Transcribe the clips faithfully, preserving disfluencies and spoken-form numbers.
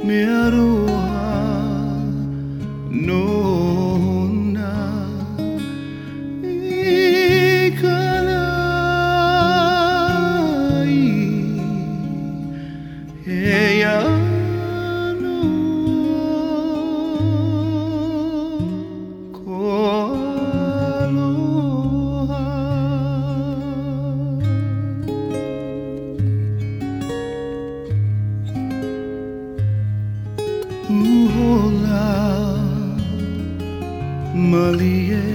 Me aroha no na ikalai eya no ko aloha. Uhola malie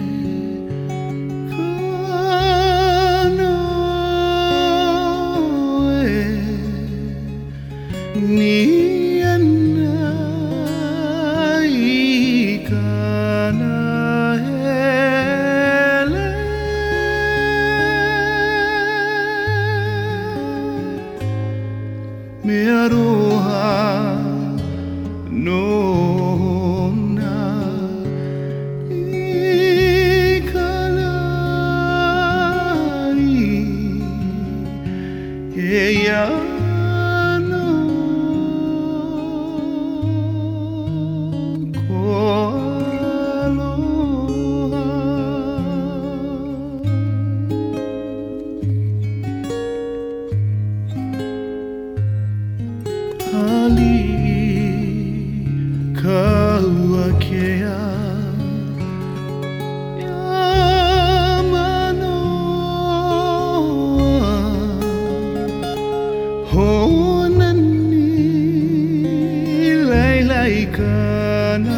kanoe ni ana ikana hele me aroha no na ikalai eya no ko aloha. Ali kauakea yamanoa honani lailai kana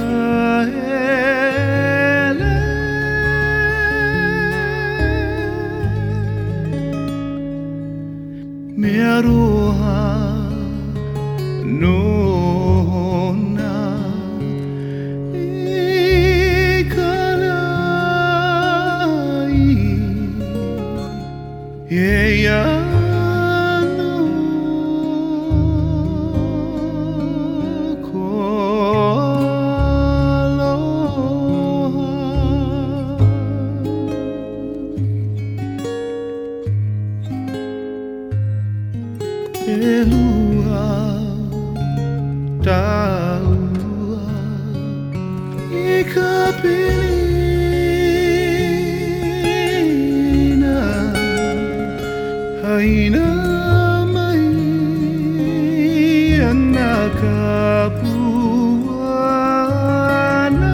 hele me aroha no na ikalai eya no ko aloha. Elua taua ikapilina haina mai ana kapuana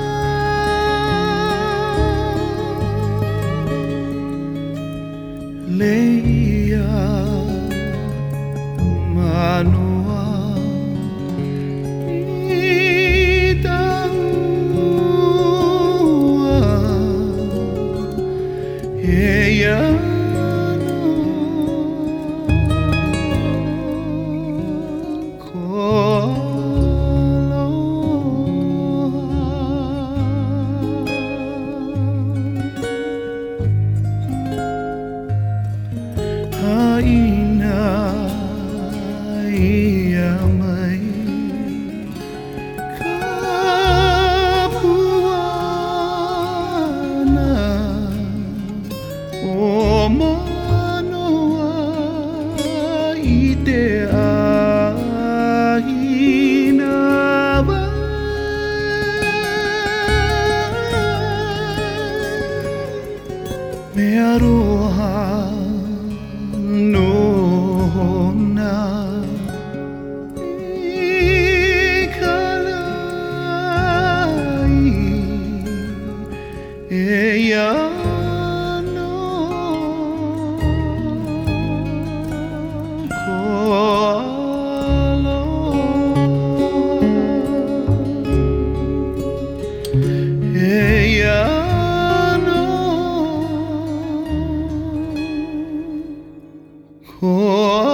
leia manoa eya no ko aloha. Haina ia mai kapuana o manoa i te ahina wai me aroha no na ikalai eya no ko aloha. Eya no ko